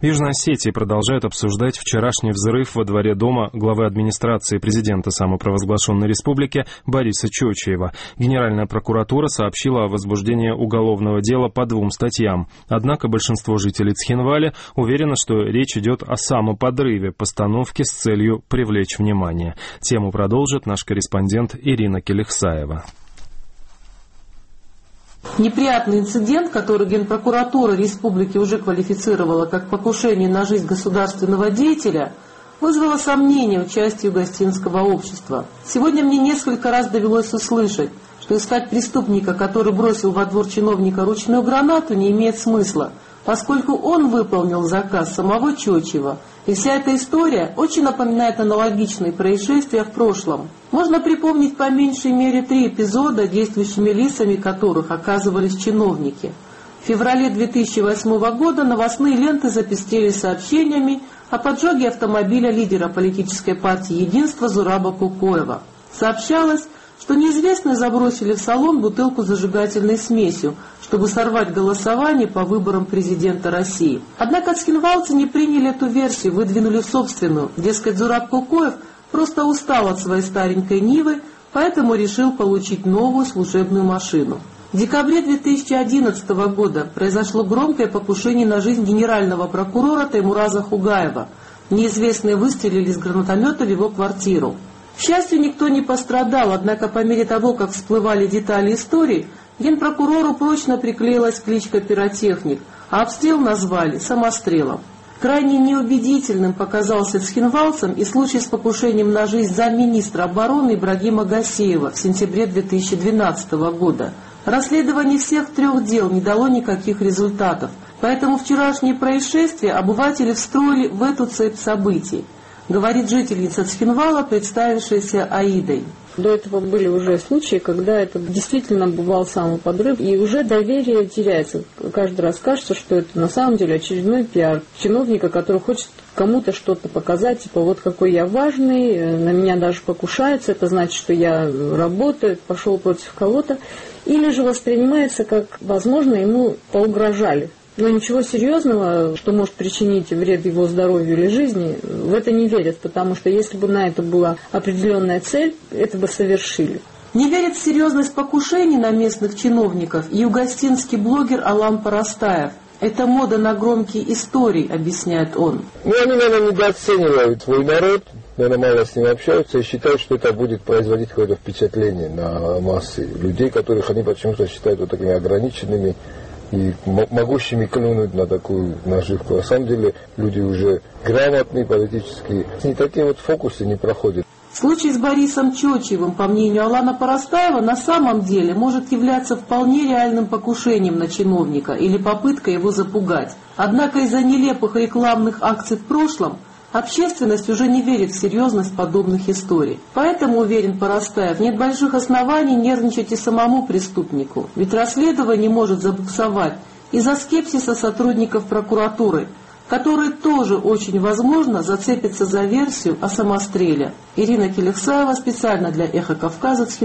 В Южной Осетии продолжают обсуждать вчерашний взрыв во дворе дома главы администрации президента самопровозглашенной республики Бориса Чочиева. Генеральная прокуратура сообщила о возбуждении уголовного дела по 2 статьям. Однако большинство жителей Цхинвали уверено, что речь идет о самоподрыве постановки с целью привлечь внимание. Тему продолжит наш корреспондент Ирина Келихсаева. Неприятный инцидент, который Генпрокуратура республики уже квалифицировала как покушение на жизнь государственного деятеля, вызвало сомнения в участии югостинского общества. Сегодня мне несколько раз довелось услышать, что искать преступника, который бросил во двор чиновника ручную гранату, не имеет смысла, поскольку он выполнил заказ самого Чочиева. И вся эта история очень напоминает аналогичные происшествия в прошлом. Можно припомнить по меньшей мере 3 эпизода, действующими лицами которых оказывались чиновники. В феврале 2008 года новостные ленты запестрели сообщениями о поджоге автомобиля лидера политической партии «Единство» Зураба Кукоева. Сообщалось, что неизвестные забросили в салон бутылку с зажигательной смесью, чтобы сорвать голосование по выборам президента России. Однако цхинвалцы не приняли эту версию, выдвинули собственную. Дескать, Зураб Кукоев просто устал от своей старенькой Нивы, поэтому решил получить новую служебную машину. В декабре 2011 года произошло громкое покушение на жизнь генерального прокурора Таймураза Хугаева. Неизвестные выстрелили из гранатомета в его квартиру. К счастью, никто не пострадал, однако по мере того, как всплывали детали истории, генпрокурору прочно приклеилась кличка «Пиротехник», а обстрел назвали «самострелом». Крайне неубедительным показался цхинвалцам и случай с покушением на жизнь замминистра обороны Ибрагима Гасеева в сентябре 2012 года. Расследование всех 3 дел не дало никаких результатов, поэтому вчерашние происшествия обыватели встроили в эту цепь событий, говорит жительница Цхинвала, представившаяся Аидой. До этого были уже случаи, когда это действительно бывал самоподрыв, и уже доверие теряется. Каждый раз кажется, что это на самом деле очередной пиар чиновника, который хочет кому-то что-то показать, типа вот какой я важный, на меня даже покушаются, это значит, что я работаю, пошел против кого-то. Или же воспринимается как, возможно, ему поугрожали. Но ничего серьезного, что может причинить вред его здоровью или жизни, в это не верят, потому что если бы на это была определенная цель, это бы совершили. Не верит в серьезность покушений на местных чиновников и югостинский блогер Алан Парастаев. Это мода на громкие истории, объясняет он. Они, наверное, недооценивают свой народ, наверное, мало с ним общаются и считают, что это будет производить какое-то впечатление на массы людей, которых они почему-то считают вот такими ограниченными и могущими клюнуть на такую наживку. На самом деле люди уже грамотные, политические. Не такие вот фокусы не проходят. Случай с Борисом Чочиевым, по мнению Алана Парастаева, на самом деле может являться вполне реальным покушением на чиновника или попыткой его запугать. Однако из-за нелепых рекламных акций в прошлом общественность уже не верит в серьезность подобных историй. Поэтому, уверен Парастаев, нет больших оснований нервничать и самому преступнику. Ведь расследование может забуксовать из-за скепсиса сотрудников прокуратуры, которые тоже очень возможно зацепятся за версию о самостреле. Ирина Келихсаева специально для «Эхо Кавказа».